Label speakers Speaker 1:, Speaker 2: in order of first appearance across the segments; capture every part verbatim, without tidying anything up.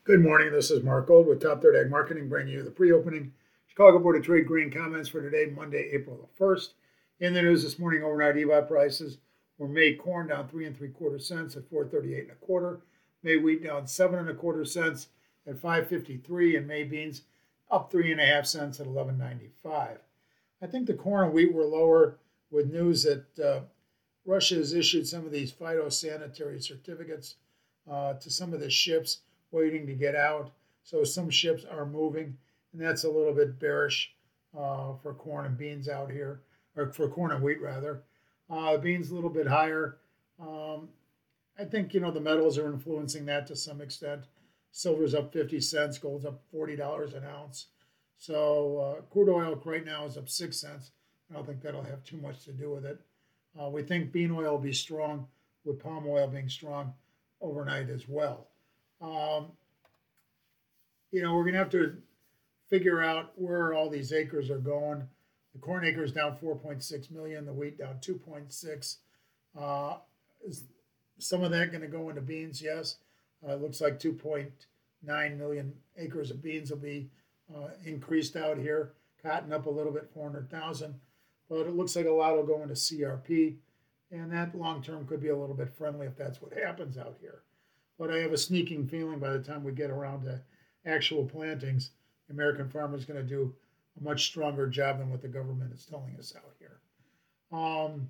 Speaker 1: Good morning. This is Mark Gold with Top Third Ag Marketing, bringing you the pre-opening Chicago Board of Trade grain comments for today, Monday, April the first. In the news this morning, overnight E B O T prices were May corn down three and three quarter cents at four thirty-eight and a quarter. May wheat down seven and a quarter cents at five fifty-three, and May beans up three and a half cents at eleven ninety-five. I think the corn and wheat were lower with news that uh, Russia has issued some of these phytosanitary certificates uh, to some of the ships waiting to get out. So some ships are moving, and that's a little bit bearish uh, for corn and beans out here, or for corn and wheat rather. Uh, beans a little bit higher. Um, I think, you know, the metals are influencing that to some extent. Silver's up fifty cents, gold's up forty dollars an ounce. So uh, crude oil right now is up six cents. I don't think that'll have too much to do with it. Uh, we think bean oil will be strong, with palm oil being strong overnight as well. Um, you know, we're going to have to figure out where all these acres are going. The corn acres down four point six million, the wheat down two point six. Uh, is some of that going to go into beans? Yes. Uh, it looks like two point nine million acres of beans will be uh, increased out here. Cotton up a little bit, four hundred thousand. But it looks like a lot will go into C R P. And that long term could be a little bit friendly if that's what happens out here. But I have a sneaking feeling by the time we get around to actual plantings, the American farmer is going to do a much stronger job than what the government is telling us out here. Um,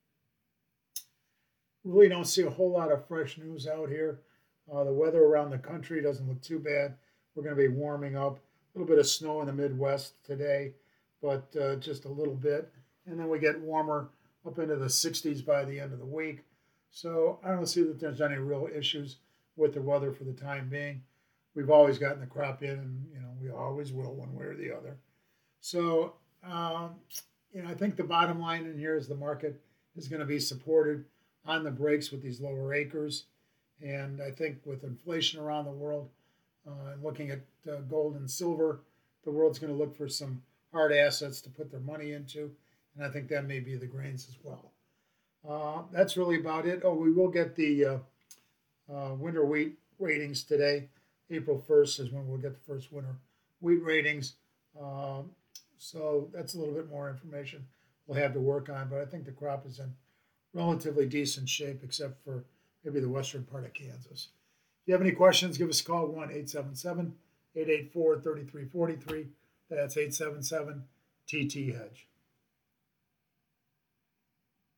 Speaker 1: really don't see a whole lot of fresh news out here. Uh, the weather around the country doesn't look too bad. We're going to be warming up. A little bit of snow in the Midwest today, but uh, just a little bit. And then we get warmer up into the sixties by the end of the week. So I don't see that there's any real issues with the weather for the time being. We've always gotten the crop in, and you know we always will one way or the other. So um, you know I think the bottom line in here is the market is going to be supported on the breaks with these lower acres, and I think with inflation around the world uh, and looking at uh, gold and silver, the world's going to look for some hard assets to put their money into, and I think that may be the grains as well. Uh, that's really about it. Oh, we will get the uh, uh, winter wheat ratings today. April first is when we'll get the first winter wheat ratings. Um, so that's a little bit more information we'll have to work on. But I think the crop is in relatively decent shape, except for maybe the western part of Kansas. If you have any questions, give us a call, one eight seven seven, eight eight four, three three four three. That's eight seven seven T T Hedge.